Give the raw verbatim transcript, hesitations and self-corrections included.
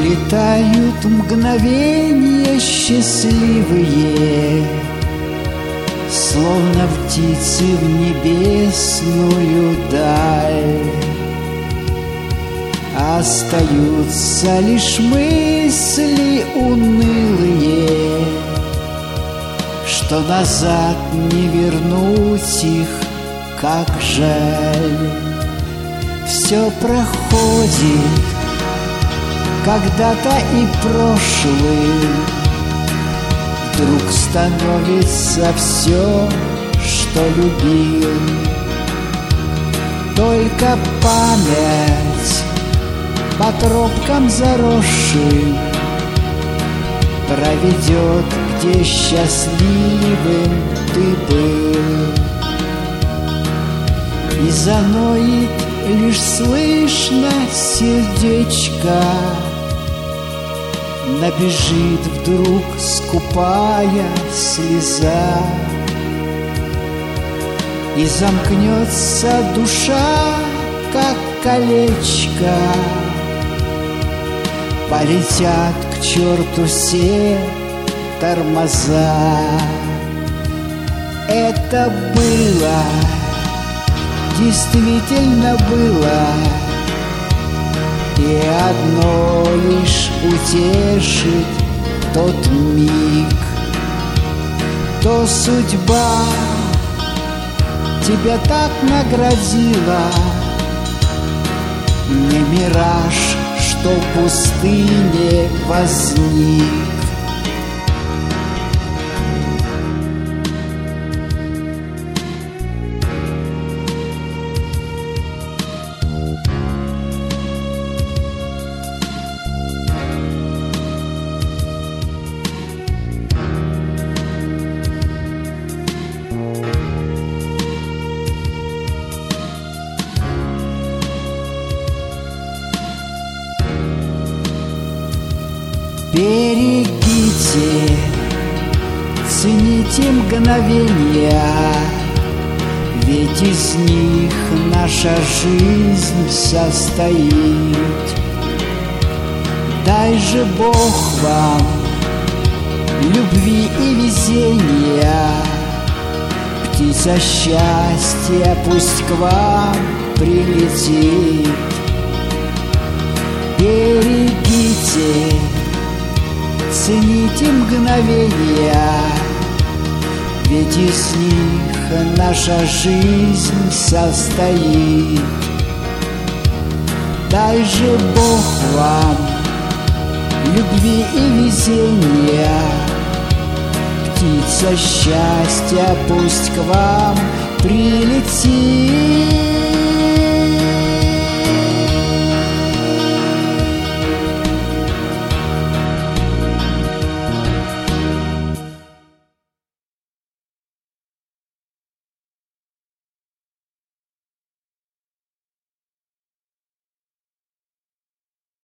Летают мгновения счастливые, словно птицы в небесную даль. Остаются лишь мысли унылые, что назад не вернуть их, как жаль. Все проходит, когда-то и прошлым вдруг становится все, что любил. Только память по тропкам заросшим проведет, где счастливым ты был. И заноет лишь слышно сердечко, набежит вдруг скупая слеза, и замкнется душа, как колечко. Полетят к черту все тормоза. Это было, действительно было, и одно лишь утешит тот миг. То судьба тебя так наградила, не мираж, что в пустыне возник. Берегите, цените мгновения, ведь из них наша жизнь состоит. Дай же Бог вам любви и везения, птица счастья пусть к вам прилетит. Берегите, цените мгновения, ведь из них наша жизнь состоит. Дай же Бог вам любви и везения, птица счастья пусть к вам прилетит.